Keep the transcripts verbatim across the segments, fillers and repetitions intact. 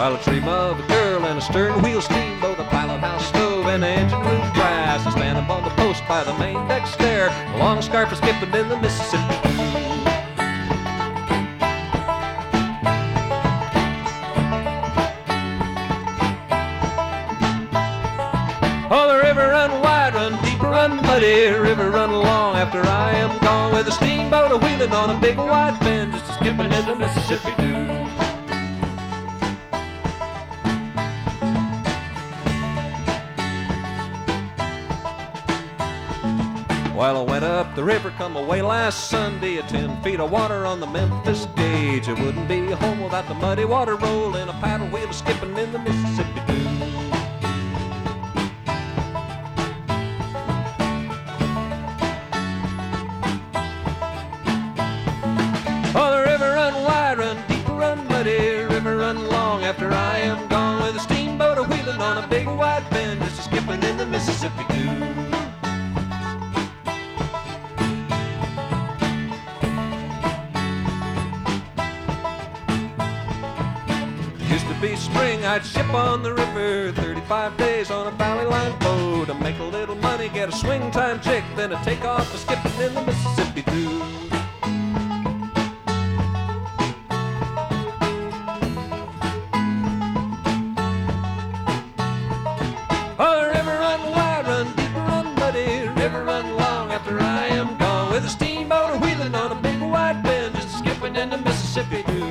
while a dream of a girl and a stern wheel steamboat, a pilot house stove and an engine room brass. I stand up on the post by the main deck stair, a long scarf for skipping in the Mississippi. Oh, the river run wide, run deep, run muddy, river run long after I am gone, with a steamboat a wheeling on a big wide bend, just a skipping in the Mississippi too. While I went up the river come away last Sunday, at ten feet of water on the Memphis gauge. It wouldn't be home without the muddy water rolling, a paddle wheel skipping in the Mississippi too. Oh, the river run wide, run deep, run muddy, river run long after I am gone, with a steamboat a wheeling on a big wide bend, just a skipping in the Mississippi too. Used to be spring, I'd ship on the river, thirty-five days on a valley line boat. I'd make a little money, get a swing time chick, then I'd take off a skipping in the Mississippi too. Oh, the river run wide, run deep, run muddy, river run long after I am gone, with a steamboat a wheeling on a big wide bend, just a skipping in the Mississippi too.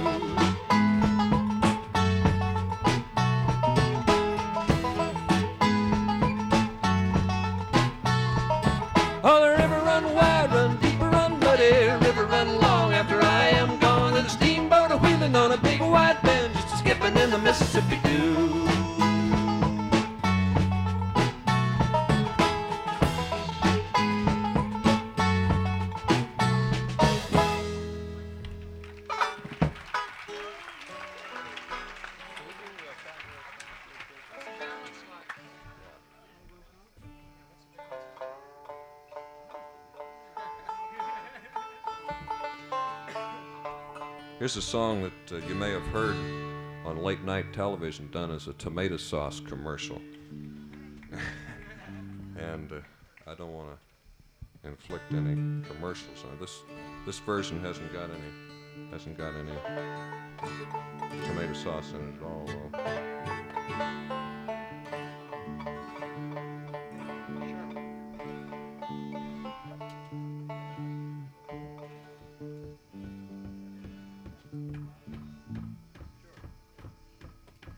Oh, the river run wide, run deep, run muddy, river run long after I am gone, with a steamboat a wheeling on a big wide bend, just a skipping in the Mississippi too. Here's a song that uh, you may have heard on late night television done as a tomato sauce commercial. And uh, I don't want to inflict any commercials on this. This version hasn't got any hasn't got any tomato sauce in it at all, though.